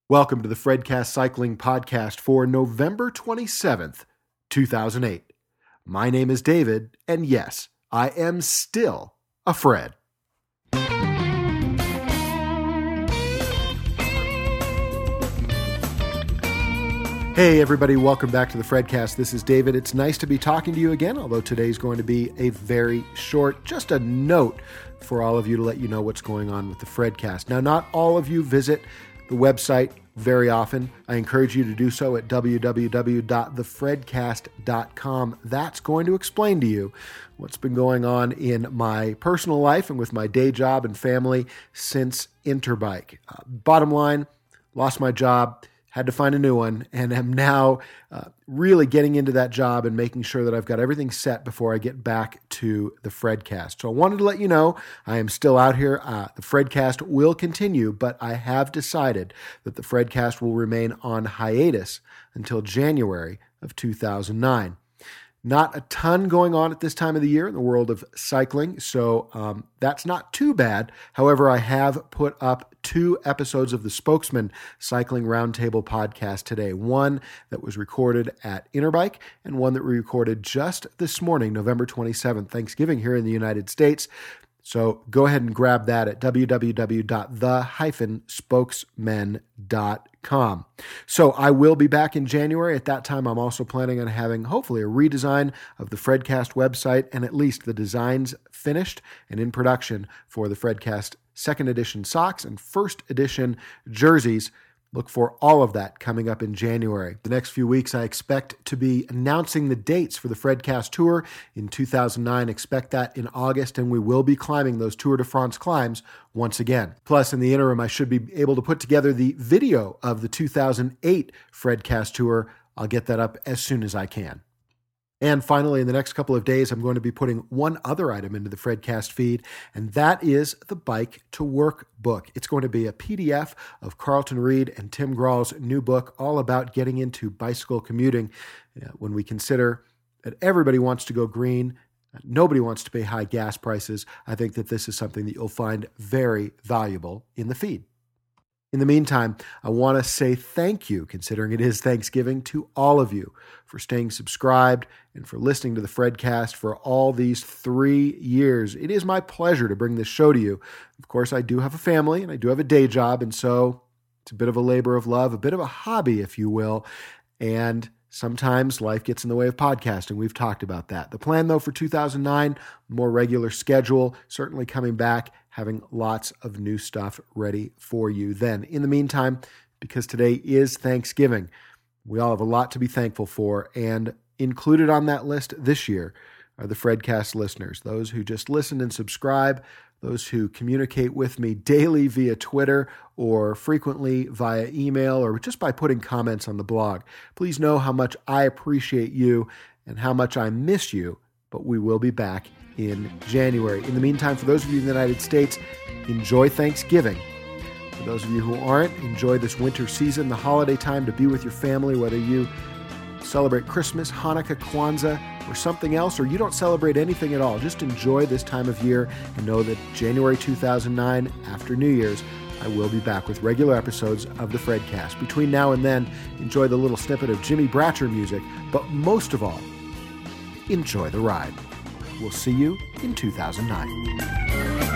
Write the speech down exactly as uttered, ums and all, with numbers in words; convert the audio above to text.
Welcome to the Fredcast Cycling Podcast for November twenty-seventh, two thousand eight. My name is David, and yes, I am still a Fred. Hey everybody, welcome back to the Fredcast. This is David. It's nice to be talking to you again, although today's going to be a very short, just a note for all of you to let you know what's going on with the Fredcast. Now, not all of you visit the website very often. I encourage you to do so at w w w dot the fredcast dot com. That's going to explain to you what's been going on in my personal life and with my day job and family since Interbike. Uh, bottom line, lost my job, had to find a new one, and am now uh, really getting into that job and making sure that I've got everything set before I get back to the Fredcast. So I wanted to let you know I am still out here. Uh, the Fredcast will continue, but I have decided that the Fredcast will remain on hiatus until January of two thousand nine. Not a ton going on at this time of the year in the world of cycling, so um, that's not too bad. However, I have put up two episodes of the Spokesman Cycling Roundtable podcast today. One that was recorded at Interbike and one that we recorded just this morning, November twenty-seventh, Thanksgiving here in the United States. So go ahead and grab that at w w w dot the spokesmen dot com. So I will be back in January. At that time, I'm also planning on having hopefully a redesign of the Fredcast website and at least the designs finished and in production for the Fredcast second edition socks and first edition jerseys. Look for all of that coming up in January. The next few weeks, I expect to be announcing the dates for the Fredcast Tour in two thousand nine. Expect that in August, and we will be climbing those Tour de France climbs once again. Plus, in the interim, I should be able to put together the video of the two thousand eight Fredcast Tour. I'll get that up as soon as I can. And finally, in the next couple of days, I'm going to be putting one other item into the Fredcast feed, and that is the Bike to Work book. It's going to be a P D F of Carlton Reid and Tim Grall's new book, all about getting into bicycle commuting. You know, when we consider that everybody wants to go green, nobody wants to pay high gas prices, I think that this is something that you'll find very valuable in the feed. In the meantime, I want to say thank you, considering it is Thanksgiving, to all of you for staying subscribed and for listening to the Fredcast for all these three years. It is my pleasure to bring this show to you. Of course, I do have a family and I do have a day job, and so it's a bit of a labor of love, a bit of a hobby, if you will, and sometimes life gets in the way of podcasting. We've talked about that. The plan, though, for two thousand nine, more regular schedule, certainly coming back, having lots of new stuff ready for you then. In the meantime, because today is Thanksgiving, we all have a lot to be thankful for, and included on that list this year are the Fredcast listeners, those who just listen and subscribe, those who communicate with me daily via Twitter or frequently via email or just by putting comments on the blog. Please know how much I appreciate you and how much I miss you, but we will be back in January. In the meantime, for those of you in the United States, enjoy Thanksgiving. For those of you who aren't, enjoy this winter season, the holiday time to be with your family, whether you celebrate Christmas, Hanukkah, Kwanzaa, or something else, or you don't celebrate anything at all. Just enjoy this time of year and know that January two thousand nine, after New Year's, I will be back with regular episodes of the Fredcast. Between now and then, enjoy the little snippet of Jimmy Bratcher music, but most of all, enjoy the ride. We'll see you in two thousand nine.